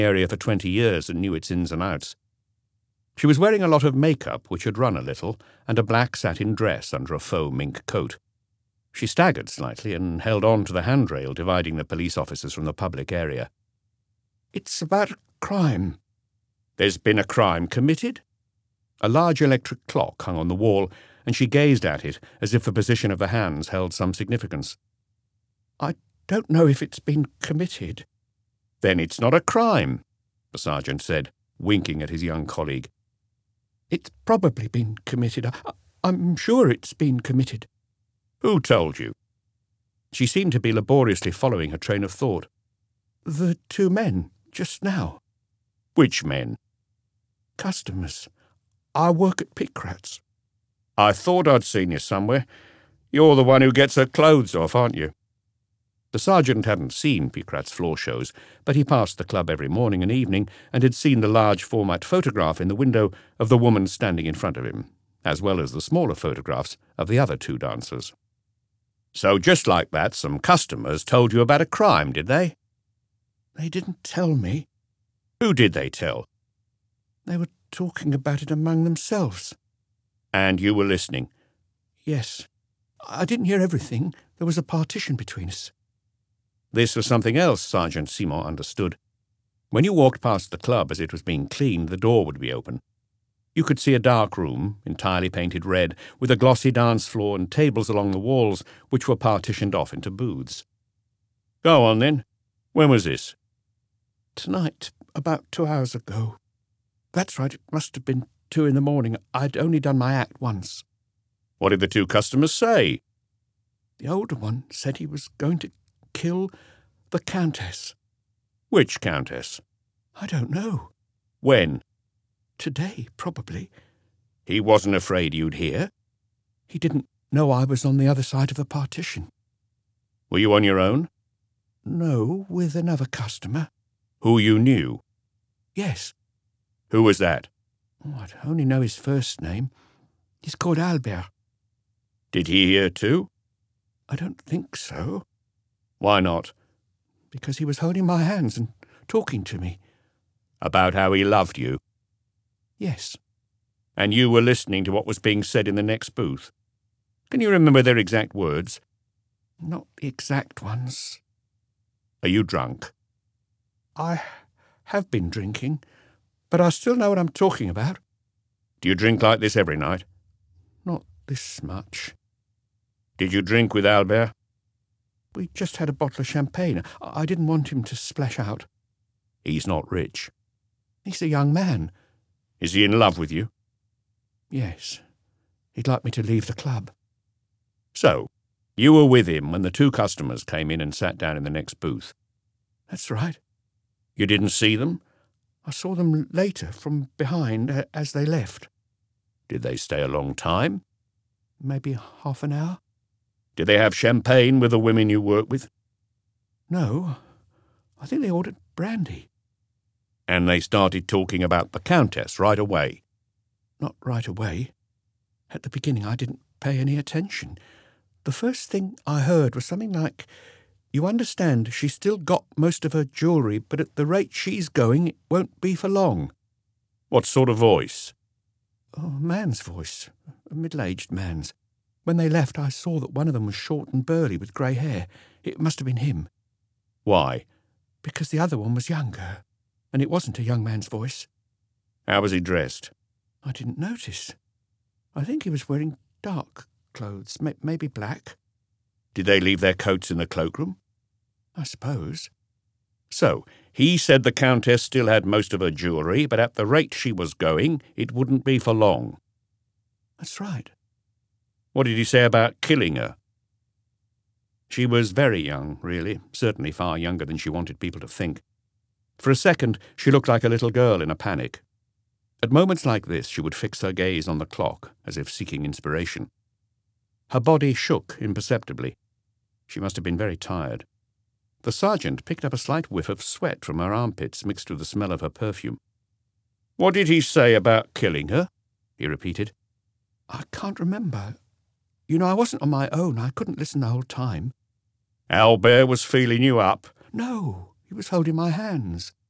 area for 20 years and knew its ins and outs. She was wearing a lot of makeup, which had run a little, and a black satin dress under a faux mink coat. She staggered slightly and held on to the handrail dividing the police officers from the public area. "It's about a crime." "There's been a crime committed?" A large electric clock hung on the wall, and she gazed at it as if the position of the hands held some significance. "I don't know if it's been committed." "Then it's not a crime," the sergeant said, winking at his young colleague. "It's probably been committed. I'm sure it's been committed." "Who told you?" She seemed to be laboriously following her train of thought. "The two men, just now." "Which men?" "Customers. I work at Picrat's." "I thought I'd seen you somewhere. You're the one who gets her clothes off, aren't you?" The sergeant hadn't seen Picrat's floor shows, but he passed the club every morning and evening and had seen the large-format photograph in the window of the woman standing in front of him, as well as the smaller photographs of the other two dancers. "So just like that, some customers told you about a crime, did they?" "They didn't tell me." "Who did they tell?" "They were talking about it among themselves." "And you were listening?" "Yes. I didn't hear everything. There was a partition between us." This was something else Sergeant Simon understood. When you walked past the club as it was being cleaned, the door would be open. You could see a dark room, entirely painted red, with a glossy dance floor and tables along the walls, which were partitioned off into booths. "Go on, then. When was this?" "Tonight, about 2 hours ago." "That's right, it must have been 2 in the morning. I'd only done my act once." "What did the two customers say?" "The older one said he was going to kill the Countess." "Which Countess?" "I don't know." "When?" "Today, probably." "He wasn't afraid you'd hear?" "He didn't know I was on the other side of the partition." "Were you on your own?" "No, with another customer." "Who you knew?" "Yes." "Who was that?" "I only know his first name. He's called Albert." "Did he hear too?" "I don't think so." "Why not?" "Because he was holding my hands and talking to me." "About how he loved you?" "Yes." "And you were listening to what was being said in the next booth? Can you remember their exact words?" "Not the exact ones." "Are you drunk?" "I have been drinking, but I still know what I'm talking about." "Do you drink like this every night?" "Not this much." "Did you drink with Albert?" "We just had a bottle of champagne. I didn't want him to splash out." "He's not rich." "He's a young man." "Is he in love with you?" "Yes. He'd like me to leave the club." "So, you were with him when the two customers came in and sat down in the next booth?" "That's right." "You didn't see them?" "I saw them later, from behind, as they left." "Did they stay a long time?" "Maybe half an hour." "Did they have champagne with the women you work with?" "No. I think they ordered brandy." "And they started talking about the Countess right away?" "Not right away. At the beginning I didn't pay any attention. The first thing I heard was something like, 'You understand, she's still got most of her jewellery, but at the rate she's going, it won't be for long.'" "What sort of voice?" "Oh, a man's voice. A middle-aged man's. When they left, I saw that one of them was short and burly with grey hair. It must have been him." "Why?" "Because the other one was younger, and it wasn't a young man's voice." "How was he dressed?" "I didn't notice. I think he was wearing dark clothes, maybe black." "Did they leave their coats in the cloakroom?" "I suppose." "So, he said the Countess still had most of her jewellery, but at the rate she was going, it wouldn't be for long." "That's right." "What did he say about killing her?" She was very young, really, certainly far younger than she wanted people to think. For a second, she looked like a little girl in a panic. At moments like this, she would fix her gaze on the clock, as if seeking inspiration. Her body shook imperceptibly. She must have been very tired. The sergeant picked up a slight whiff of sweat from her armpits mixed with the smell of her perfume. "What did he say about killing her?" he repeated. "I can't remember. You know, I wasn't on my own. I couldn't listen the whole time." "Albert was feeling you up?" "No, he was holding my hands."